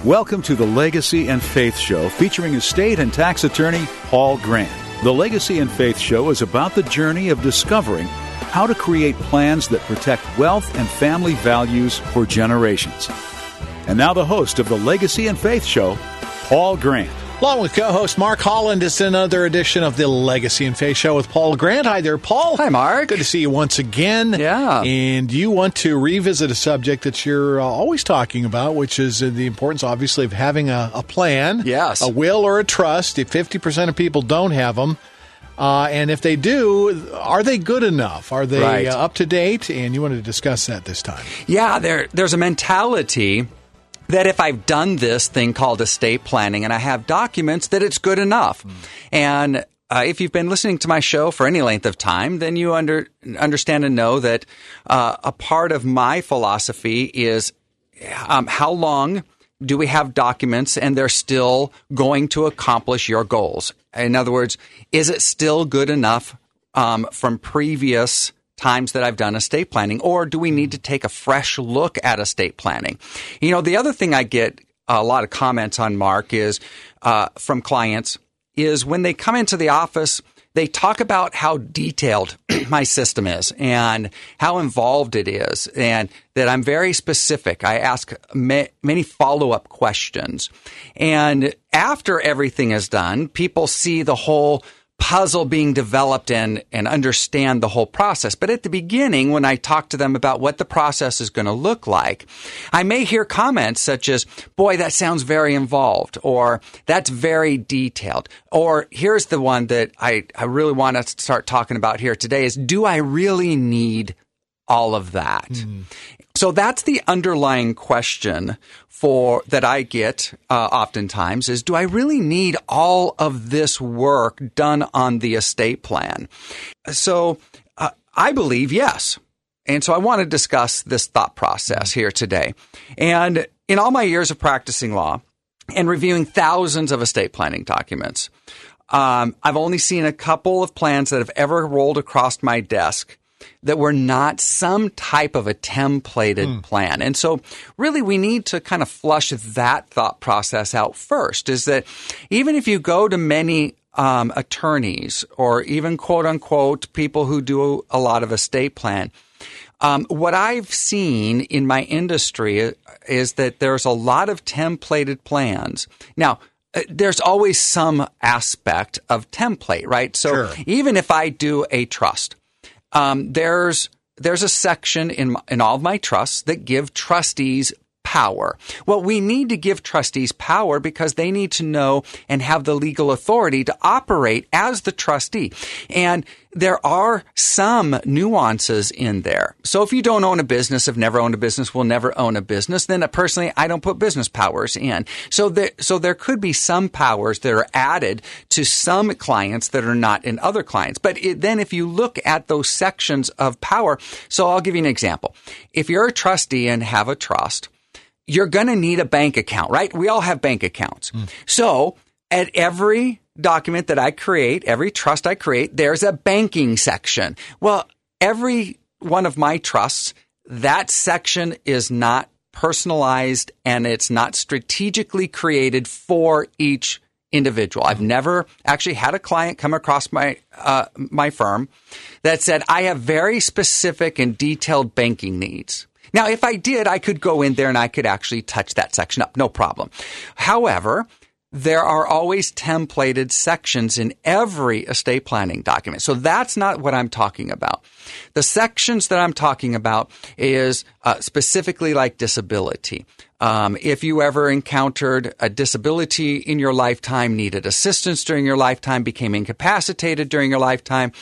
Welcome to the Legacy and Faith Show, featuring estate and tax attorney Paul Grant. The Legacy and Faith Show is about the journey of discovering how to create plans that protect wealth and family values for generations. And now the host of the Legacy and Faith Show, Paul Grant. Along with co-host Mark Holland, it's another edition of the Legacy and Faith Show with Paul Grant. Hi there, Paul. Hi, Mark. Good to see you once again. Yeah. And you want to revisit a subject that you're always talking about, which is the importance, obviously, of having a plan. Yes. A will or a trust. If 50% of people don't have them, and if they do, are they good enough? Are they up to date? And you wanted to discuss that this time. Yeah, there's a mentality that if I've done this thing called estate planning and I have documents, that it's good enough. And if you've been listening to my show for any length of time, then you understand and know that a part of my philosophy is how long do we have documents and they're still going to accomplish your goals? In other words, is it still good enough from previous times that I've done estate planning, or do we need to take a fresh look at estate planning? You know, the other thing I get a lot of comments on, Mark, is from clients, is when they come into the office, they talk about how detailed my system is and how involved it is, and that I'm very specific. I ask many follow-up questions. And after everything is done, people see the whole puzzle being developed and understand the whole process. But at the beginning, when I talk to them about what the process is going to look like, I may hear comments such as, boy, that sounds very involved, or that's very detailed. Or here's the one that I really want to start talking about here today is, do I really need all of that? So that's the underlying question that I get oftentimes is, do I really need all of this work done on the estate plan? So I believe yes. And so I want to discuss this thought process here today. And in all my years of practicing law and reviewing thousands of estate planning documents, I've only seen a couple of plans that have ever rolled across my desk that were not some type of a templated plan. And so really we need to kind of flush that thought process out first, is that even if you go to many attorneys or even quote unquote people who do a lot of estate plan, what I've seen in my industry is that there's a lot of templated plans. Now, there's always some aspect of template, right? So even if I do a trust, there's a section in all of my trusts that give trustees power. Well, we need to give trustees power because they need to know and have the legal authority to operate as the trustee. And there are some nuances in there. So if you don't own a business, have never owned a business, will never own a business, then personally, I don't put business powers in. So there could be some powers that are added to some clients that are not in other clients. But then if you look at those sections of power, so I'll give you an example. If you're a trustee and have a trust, you're going to need a bank account, right? We all have bank accounts. So at every document that I create, every trust I create, there's a banking section. Well, every one of my trusts, that section is not personalized and it's not strategically created for each individual. I've never actually had a client come across my firm that said, I have very specific and detailed banking needs. Now, if I did, I could go in there and I could actually touch that section up, no problem. However, there are always templated sections in every estate planning document. So that's not what I'm talking about. The sections that I'm talking about is specifically like disability. If you ever encountered a disability in your lifetime, needed assistance during your lifetime, became incapacitated during your lifetime,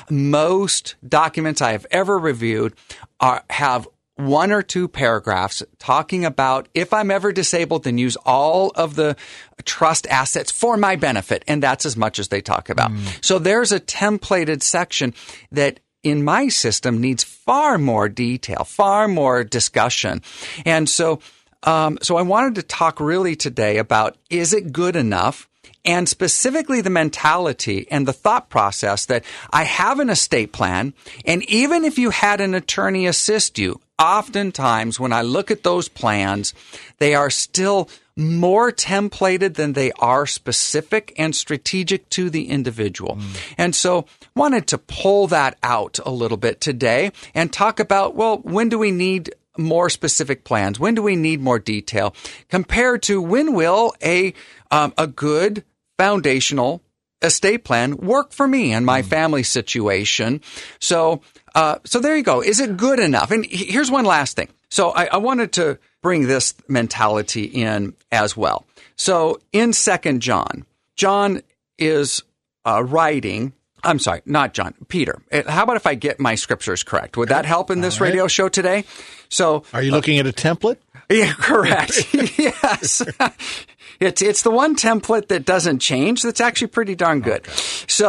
most documents I have ever reviewed have one or two paragraphs talking about, if I'm ever disabled, then use all of the trust assets for my benefit. And that's as much as they talk about. So there's a templated section that in my system needs far more detail, far more discussion. And so I wanted to talk really today about, is it good enough? And specifically the mentality and the thought process that I have an estate plan, and even if you had an attorney assist you, oftentimes when I look at those plans, they are still more templated than they are specific and strategic to the individual. And so wanted to pull that out a little bit today and talk about, well, when do we need more specific plans? When do we need more detail compared to when will a good foundational estate plan work for me and my family situation? So there you go. Is it good enough? And here's one last thing. So I wanted to bring this mentality in as well. So in 2 John, John is writing, I'm sorry, not John, Peter. How about if I get my scriptures correct? Would that help in this radio show today? So, are you looking at a template? Yeah, correct. Yes. It's the one template that doesn't change. That's actually pretty darn good. Okay.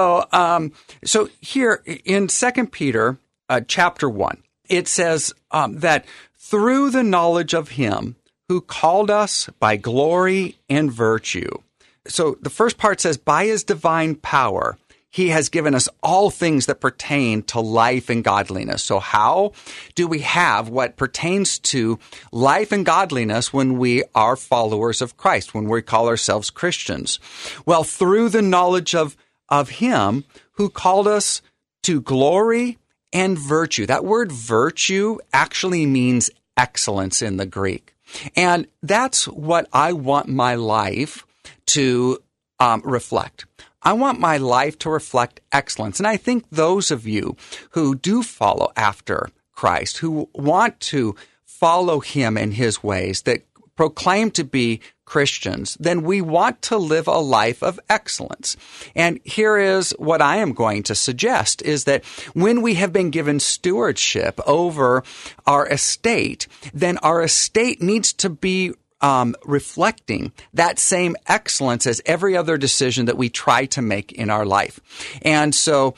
So here in 2 Peter chapter 1, it says that through the knowledge of him who called us by glory and virtue. So the first part says, by his divine power, he has given us all things that pertain to life and godliness. So how do we have what pertains to life and godliness when we are followers of Christ, when we call ourselves Christians? Well, through the knowledge of him who called us to glory and virtue. That word virtue actually means excellence in the Greek. And that's what I want my life to reflect. I want my life to reflect excellence. And I think those of you who do follow after Christ, who want to follow him in his ways, that proclaim to be Christians, then we want to live a life of excellence. And here is what I am going to suggest is that when we have been given stewardship over our estate, then our estate needs to be reflecting that same excellence as every other decision that we try to make in our life. And so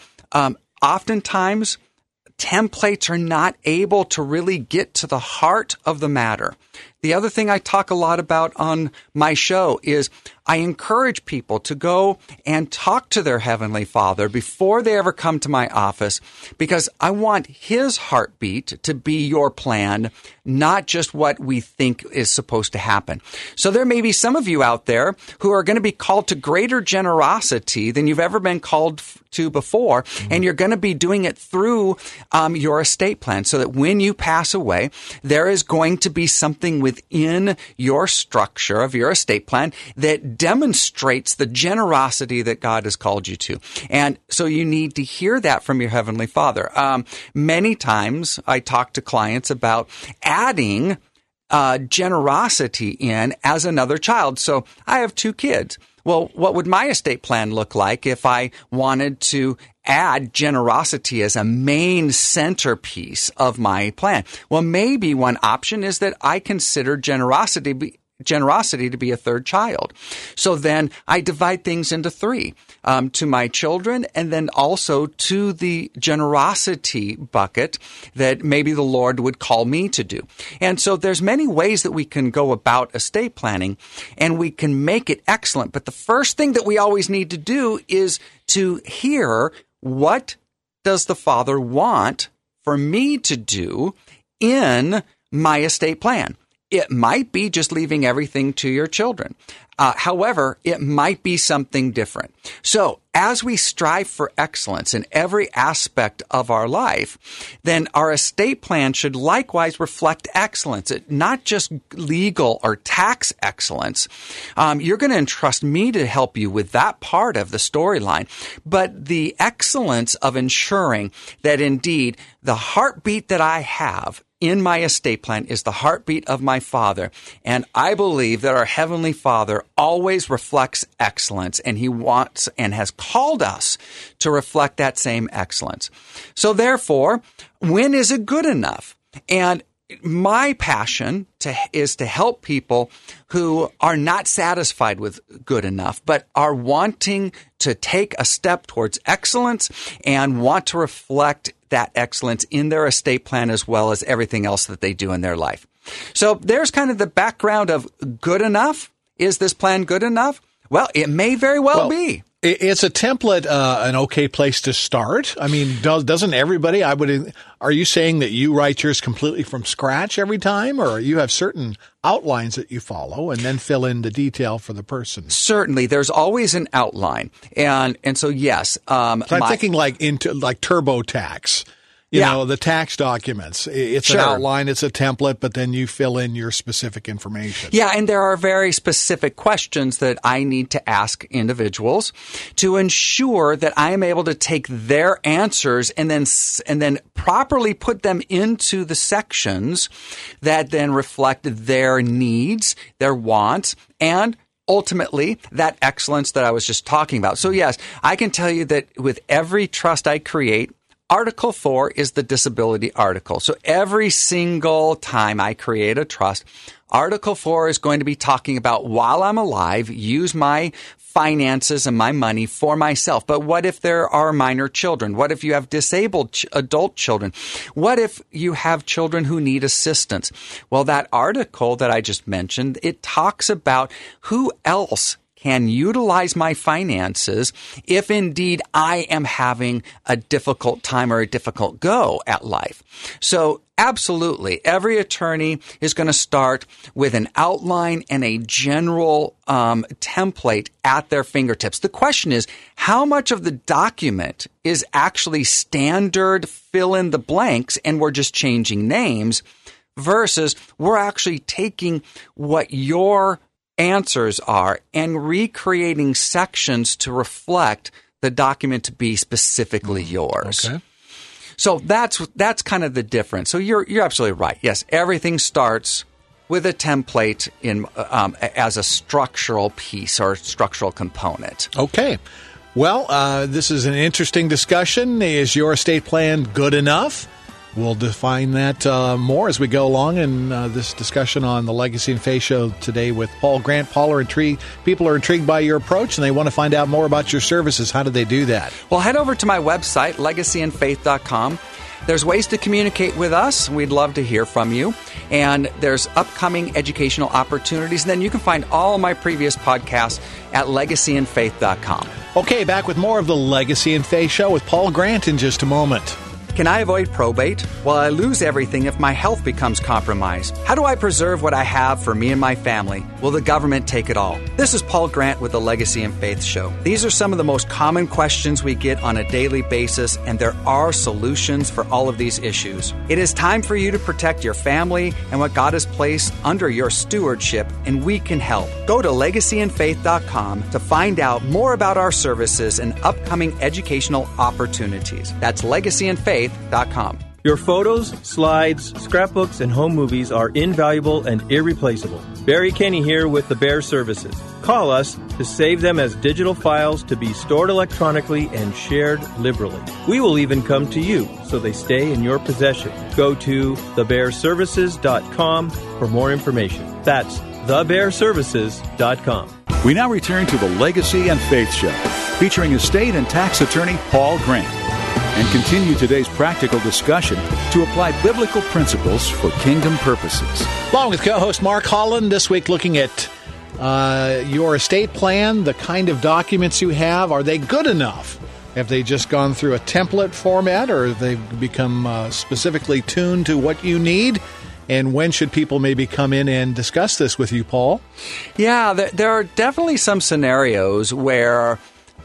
oftentimes templates are not able to really get to the heart of the matter. The other thing I talk a lot about on my show is I encourage people to go and talk to their Heavenly Father before they ever come to my office, because I want his heartbeat to be your plan, not just what we think is supposed to happen. So there may be some of you out there who are going to be called to greater generosity than you've ever been called to before, and you're going to be doing it through your estate plan, so that when you pass away, there is going to be something within your structure of your estate plan that demonstrates the generosity that God has called you to. And so you need to hear that from your Heavenly Father. Many times I talk to clients about adding generosity in as another child. So I have 2 kids. Well, what would my estate plan look like if I wanted to add generosity as a main centerpiece of my plan? Well, maybe one option is that I consider generosity to be a 3rd child. So then I divide things into 3, to my children, and then also to the generosity bucket that maybe the Lord would call me to do. And so there's many ways that we can go about estate planning, and we can make it excellent. But the first thing that we always need to do is to hear, what does the Father want for me to do in my estate plan? It might be just leaving everything to your children. However, it might be something different. So as we strive for excellence in every aspect of our life, then our estate plan should likewise reflect excellence, not just legal or tax excellence. You're going to entrust me to help you with that part of the storyline, but the excellence of ensuring that indeed the heartbeat that I have in my estate plan is the heartbeat of my Father. And I believe that our Heavenly Father always reflects excellence, and he wants and has called us to reflect that same excellence. So therefore, when is it good enough? And my passion is to help people who are not satisfied with good enough, but are wanting to take a step towards excellence and want to reflect that excellence in their estate plan as well as everything else that they do in their life. So there's kind of the background of good enough. Is this plan good enough? Well, it may very well be. Is a template an okay place to start? I mean, doesn't everybody? Are you saying that you write yours completely from scratch every time, or you have certain outlines that you follow and then fill in the detail for the person? Certainly, there's always an outline, and so yes. So I'm thinking like TurboTax. You know, the tax documents. It's an outline, it's a template, but then you fill in your specific information. Yeah, and there are very specific questions that I need to ask individuals to ensure that I am able to take their answers and then properly put them into the sections that then reflect their needs, their wants, and ultimately that excellence that I was just talking about. So yes, I can tell you that with every trust I create, Article 4 is the disability article. So every single time I create a trust, Article 4 is going to be talking about, while I'm alive, use my finances and my money for myself. But what if there are minor children? What if you have disabled adult children? What if you have children who need assistance? Well, that article that I just mentioned, it talks about who else can utilize my finances if indeed I am having a difficult time or a difficult go at life. So absolutely, every attorney is going to start with an outline and a general template at their fingertips. The question is, how much of the document is actually standard fill in the blanks and we're just changing names versus we're actually taking what your answers are and recreating sections to reflect the document to be specifically yours. Okay. So that's kind of the difference. So you're absolutely right. Yes, everything starts with a template in as a structural piece or structural component. Okay. Well, this is an interesting discussion. Is your estate plan good enough? We'll define that more as we go along in this discussion on the Legacy and Faith Show today with Paul Grant. People are intrigued by your approach and they want to find out more about your services. How do they do that? Well, head over to my website, legacyandfaith.com. There's ways to communicate with us. We'd love to hear from you. And there's upcoming educational opportunities. And then you can find all my previous podcasts at legacyandfaith.com. Okay, back with more of the Legacy and Faith Show with Paul Grant in just a moment. Can I avoid probate? Will I lose everything if my health becomes compromised? How do I preserve what I have for me and my family? Will the government take it all? This is Paul Grant with the Legacy and Faith Show. These are some of the most common questions we get on a daily basis, and there are solutions for all of these issues. It is time for you to protect your family and what God has placed under your stewardship, and we can help. Go to legacyandfaith.com to find out more about our services and upcoming educational opportunities. That's legacyandfaith.com. Your photos, slides, scrapbooks, and home movies are invaluable and irreplaceable. Barry Kenny here with the Bear Services. Call us to save them as digital files to be stored electronically and shared liberally. We will even come to you so they stay in your possession. Go to thebearservices.com for more information. That's thebearservices.com. We now return to the Legacy and Faith Show, featuring estate and tax attorney Paul Grant, and continue today's practical discussion to apply biblical principles for kingdom purposes. Along with co-host Mark Holland, this week looking at your estate plan, the kind of documents you have. Are they good enough? Have they just gone through a template format, or have they become specifically tuned to what you need? And when should people maybe come in and discuss this with you, Paul? Yeah, there are definitely some scenarios where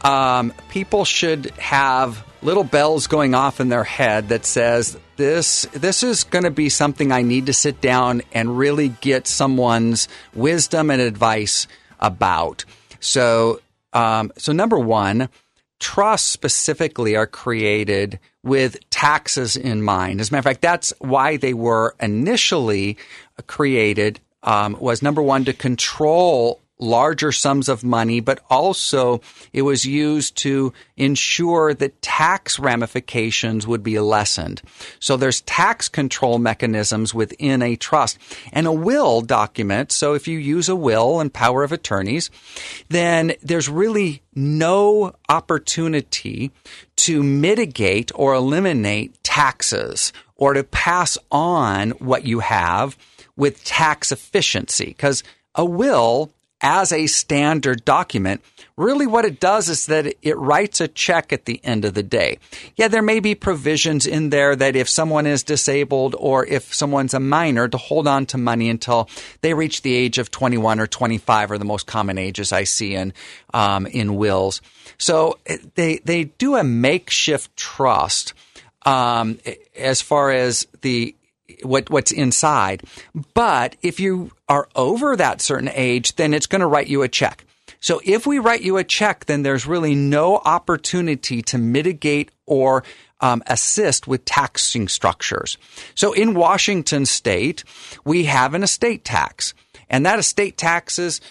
people should have little bells going off in their head that says, this is going to be something I need to sit down and really get someone's wisdom and advice about. So number one, trusts specifically are created with taxes in mind. As a matter of fact, that's why they were initially created, was number one, to control larger sums of money, but also it was used to ensure that tax ramifications would be lessened. So there's tax control mechanisms within a trust. And a will document, so if you use a will and power of attorneys, then there's really no opportunity to mitigate or eliminate taxes or to pass on what you have with tax efficiency, because a will as a standard document, really what it does is that it writes a check at the end of the day. Yeah, there may be provisions in there that if someone is disabled or if someone's a minor, to hold on to money until they reach the age of 21 or 25 are the most common ages I see in wills. So they do a makeshift trust as far as what's inside. But if you are over that certain age, then it's going to write you a check. So if we write you a check, then there's really no opportunity to mitigate or assist with taxing structures. So in Washington state, we have an estate tax, and that estate tax is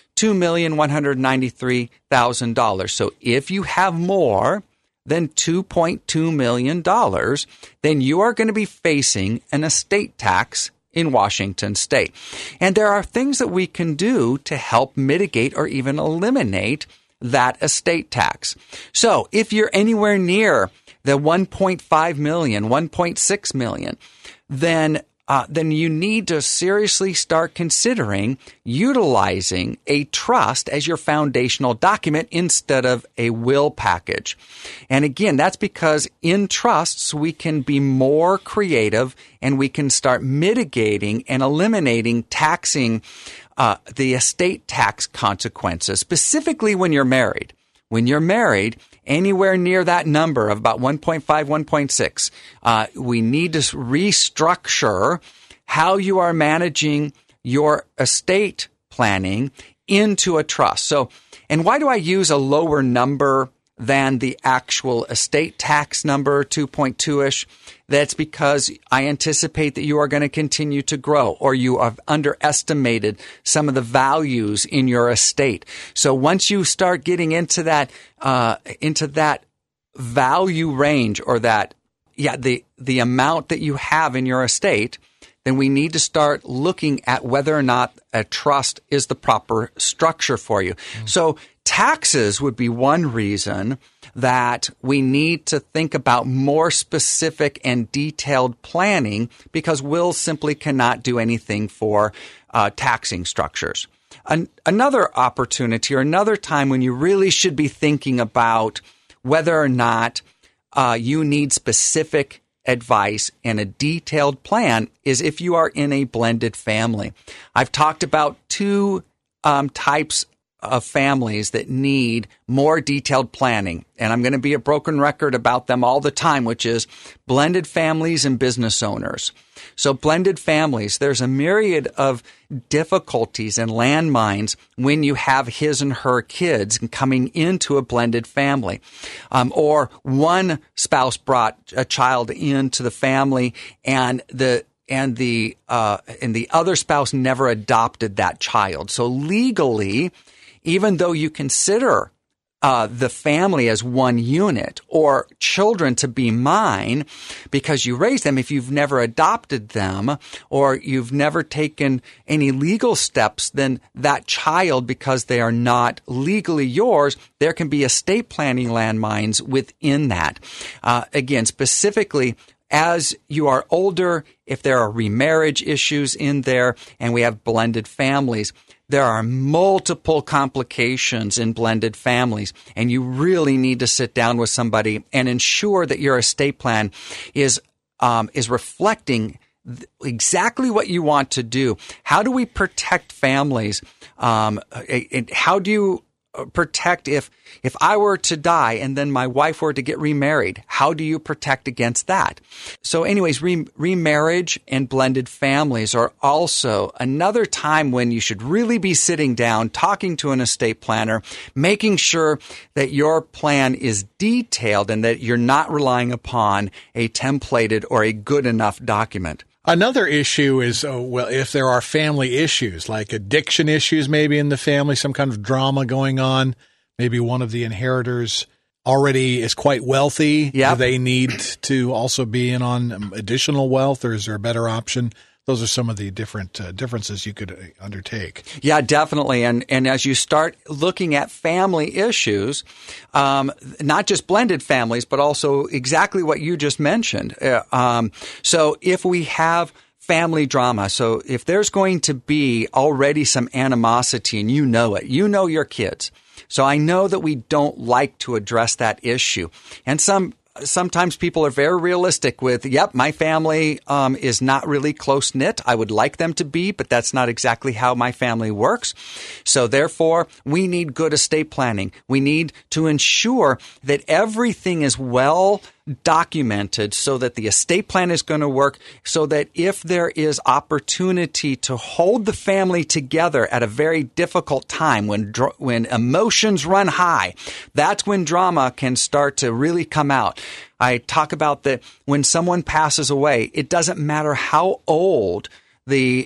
$2,193,000. So if you have more than $2.2 million, then you are going to be facing an estate tax in Washington state. And there are things that we can do to help mitigate or even eliminate that estate tax. So if you're anywhere near the 1.5 million, 1.6 million, then you need to seriously start considering utilizing a trust as your foundational document instead of a will package. And again, that's because in trusts, we can be more creative and we can start mitigating and eliminating taxing the estate tax consequences, specifically when you're married. When you're married, anywhere near that number of about 1.5, 1.6, we need to restructure how you are managing your estate planning into a trust. So, and why do I use a lower number than the actual estate tax number, 2.2-ish? That's because I anticipate that you are going to continue to grow, or you have underestimated some of the values in your estate. So once you start getting into that value range, or the amount that you have in your estate, then we need to start looking at whether or not a trust is the proper structure for you. So taxes would be one reason that we need to think about more specific and detailed planning, because wills simply cannot do anything for taxing structures. Another opportunity, or another time when you really should be thinking about whether or not you need specific advice and a detailed plan, is if you are in a blended family. I've talked about two types of families that need more detailed planning, and I'm going to be a broken record about them all the time, which is blended families and business owners. So blended families, there's a myriad of difficulties and landmines when you have his and her kids coming into a blended family. Or one spouse brought a child into the family and the other spouse never adopted that child. So legally, even though you consider the family as one unit, or children to be mine because you raised them, if you've never adopted them or you've never taken any legal steps, then that child, because they are not legally yours, there can be estate planning landmines within that. Again, specifically, as you are older, if there are remarriage issues in there and we have blended families, there are multiple complications in blended families, and you really need to sit down with somebody and ensure that your estate plan is reflecting exactly what you want to do. How do we protect families? How do you protect if I were to die and then my wife were to get remarried? How do you protect against that? So anyways, remarriage and blended families are also another time when you should really be sitting down, talking to an estate planner, making sure that your plan is detailed and that you're not relying upon a templated or a good enough document. Another issue is, if there are family issues, like addiction issues maybe in the family, some kind of drama going on, maybe one of the inheritors already is quite wealthy. Yep. Do they need to also be in on additional wealth, or is there a better option? Those are some of the different differences you could undertake. Yeah, definitely. And as you start looking at family issues, not just blended families, but also exactly what you just mentioned. So if we have family drama. So if there's going to be already some animosity and you know it, you know your kids. So I know that we don't like to address that issue. And sometimes people are very realistic with, yep, my family is not really close-knit. I would like them to be, but that's not exactly how my family works. So therefore, we need good estate planning. We need to ensure that everything is well documented so that the estate plan is going to work, so that if there is opportunity to hold the family together at a very difficult time when emotions run high, that's when drama can start to really come out. I talk about that when someone passes away, it doesn't matter how old the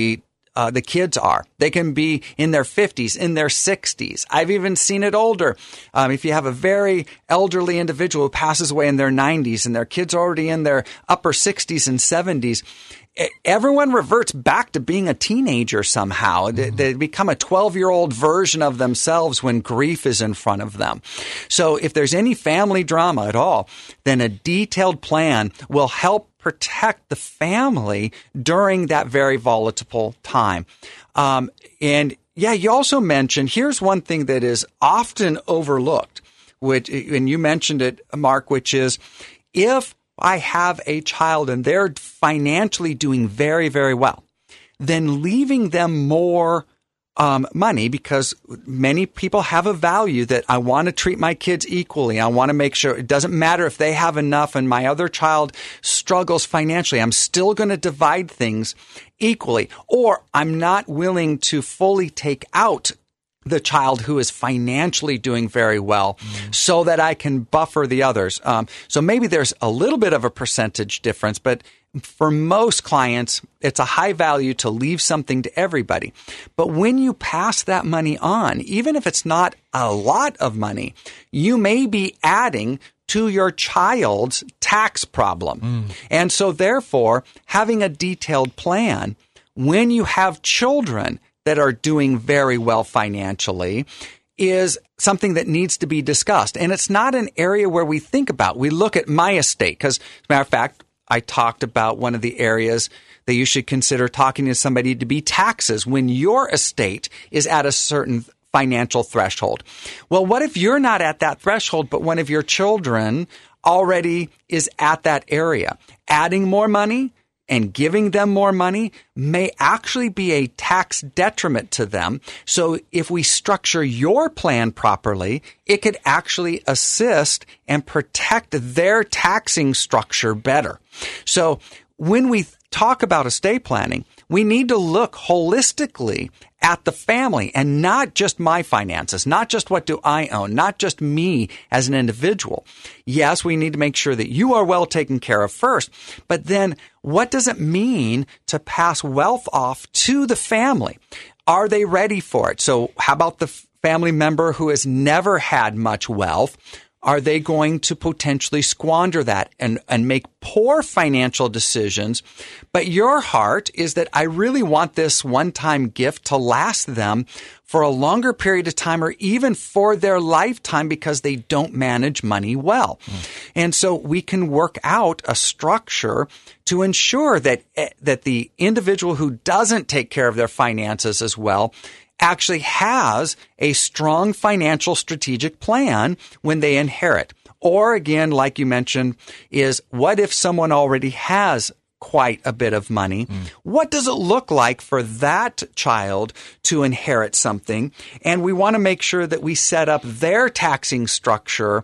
kids are. They can be in their 50s, in their 60s. I've even seen it older. If you have a very elderly individual who passes away in their 90s and their kids are already in their upper 60s and 70s, everyone reverts back to being a teenager somehow. They become a 12-year-old version of themselves when grief is in front of them. So if there's any family drama at all, then a detailed plan will help protect the family during that very volatile time. And you also mentioned, here's one thing that is often overlooked, and you mentioned it, Mark, which is if I have a child and they're financially doing very, very well, then leaving them more money, because many people have a value that I want to treat my kids equally. I want to make sure it doesn't matter if they have enough and my other child struggles financially. I'm still going to divide things equally, or I'm not willing to fully take out the child who is financially doing very well so that I can buffer the others. So maybe there's a little bit of a percentage difference, but for most clients, it's a high value to leave something to everybody. But when you pass that money on, even if it's not a lot of money, you may be adding to your child's tax problem. And so therefore, having a detailed plan when you have children that are doing very well financially is something that needs to be discussed. And it's not an area where we think about. We look at my estate, because as a matter of fact, I talked about one of the areas that you should consider talking to somebody to be taxes when your estate is at a certain financial threshold. Well, what if you're not at that threshold, but one of your children already is at that area? Adding more money and giving them more money may actually be a tax detriment to them. So if we structure your plan properly, it could actually assist and protect their taxing structure better. So when we talk about estate planning, we need to look holistically at the family and not just my finances, not just what do I own, not just me as an individual. Yes, we need to make sure that you are well taken care of first, but then what does it mean to pass wealth off to the family? Are they ready for it? So how about the family member who has never had much wealth? Are they going to potentially squander that and make poor financial decisions? But your heart is that I really want this one-time gift to last them for a longer period of time or even for their lifetime because they don't manage money well. And so we can work out a structure to ensure that the individual who doesn't take care of their finances as well actually has a strong financial strategic plan when they inherit. Or again, like you mentioned, is what if someone already has quite a bit of money? What does it look like for that child to inherit something? And we want to make sure that we set up their taxing structure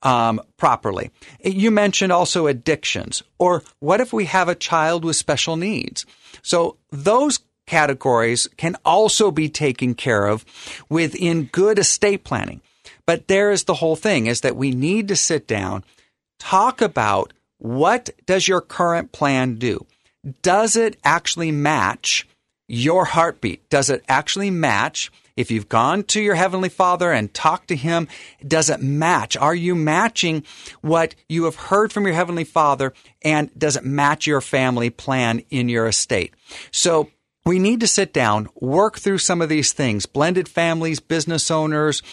properly. You mentioned also addictions. Or what if we have a child with special needs? So those categories can also be taken care of within good estate planning. But there is the whole thing, is that we need to sit down, talk about what does your current plan do? Does it actually match your heartbeat? Does it actually match? If you've gone to your Heavenly Father and talked to Him, does it match? Are you matching what you have heard from your Heavenly Father? And does it match your family plan in your estate? So we need to sit down, work through some of these things, blended families, business owners,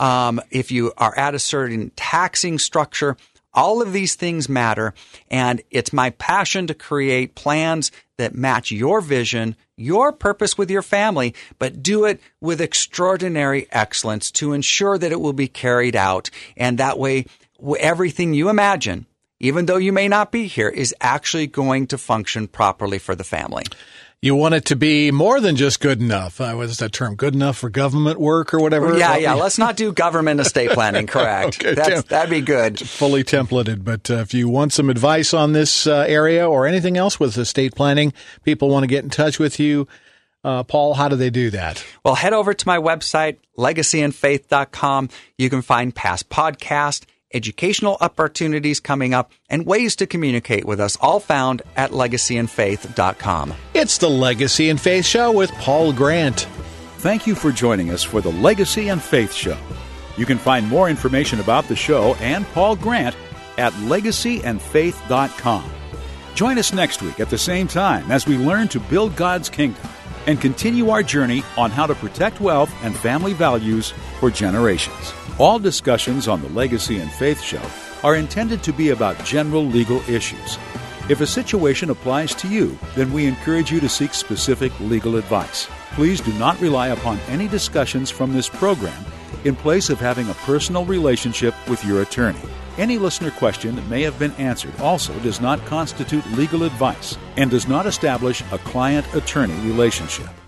if you are at a certain taxing structure, all of these things matter. And it's my passion to create plans that match your vision, your purpose with your family, but do it with extraordinary excellence to ensure that it will be carried out. And that way, everything you imagine, even though you may not be here, is actually going to function properly for the family. You want it to be more than just good enough. What is that term? Good enough for government work or whatever? Yeah. Let's not do government estate planning, correct. Okay, that'd be good. Fully templated. But if you want some advice on this area or anything else with estate planning, people want to get in touch with you. Paul, how do they do that? Well, head over to my website, legacyandfaith.com. You can find past podcasts, educational opportunities coming up, and ways to communicate with us, all found at legacyandfaith.com. It's the Legacy and Faith Show with Paul Grant. Thank you for joining us for the Legacy and Faith Show. You can find more information about the show and Paul Grant at legacyandfaith.com. Join us next week at the same time as we learn to build God's kingdom and continue our journey on how to protect wealth and family values for generations. All discussions on the Legacy and Faith Show are intended to be about general legal issues. If a situation applies to you, then we encourage you to seek specific legal advice. Please do not rely upon any discussions from this program in place of having a personal relationship with your attorney. Any listener question that may have been answered also does not constitute legal advice and does not establish a client-attorney relationship.